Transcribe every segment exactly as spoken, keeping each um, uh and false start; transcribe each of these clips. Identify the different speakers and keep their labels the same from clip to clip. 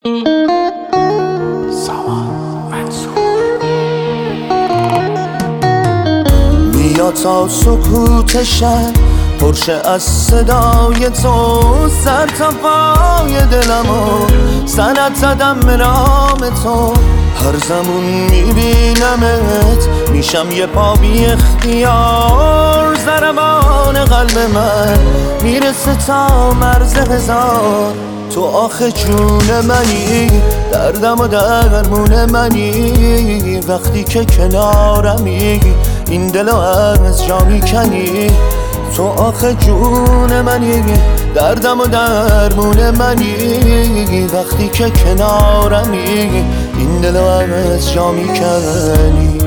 Speaker 1: بیا تا سکوت شب پرشه از صدای تو، سر تا پای دلمو سند زدم به نام تو. هر زمون میبینمت میشم یه پا بی اختیار، ضربان قلب من میرسه تا مرز هزار. تو آخه جون منی، دردم و درمون منی، وقتی که کنارمی این دلو از جا میکنی. تو آخه جون منی، دردم و درمون منی، وقتی که کنارمی این دلو از جا میکنی.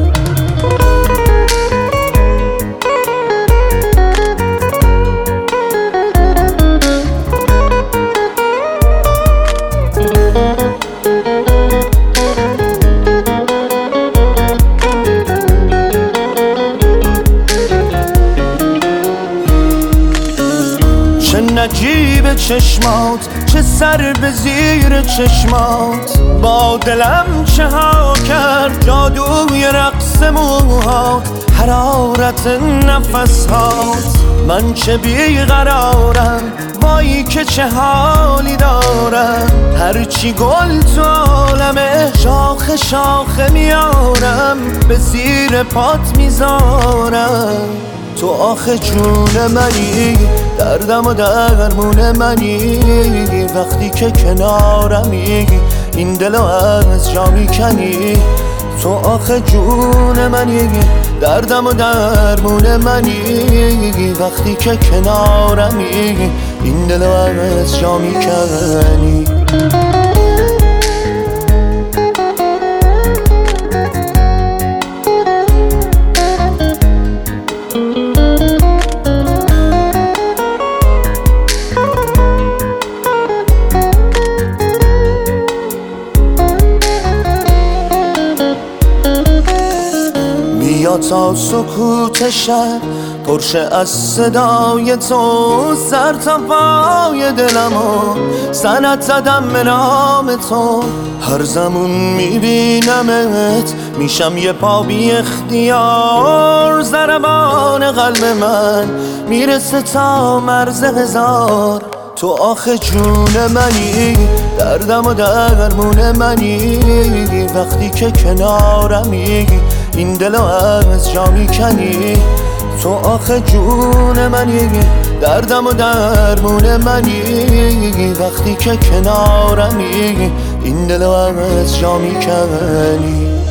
Speaker 1: چه نجیب چشمات، چه سر به زیر چشمات، با دلم چه ها کرد جادوی رقص موهات، حرارت نفسهات. من چه بیقرارم، وای که چه حالی دارم، هرچی گل تو عالمه شاخه شاخه میارم، به زیر پات میذارم. تو آخه جون منی، دردم و درمون منی، وقتی که کنارمی این دلو از جا میکنی. تو آخه جون منی، دردم و درمون منی، وقتی که کنارمی این دلو از جا میکنی. بیا تا سکوت شب پرشه از صدای تو، سر تا پای دلمو سند زدم به نام تو. هر زمون میبینمت میشم یه پا بی اختیار، ضربان قلب من میرسه تا مرز هزار. تو آخه جون منی، دردم و درمون منی، وقتی که کنارمی این دلو از جا میکنی. تو آخه جون منی، دردم و درمون منی، وقتی که کنارمی این دلو از جا میکنی.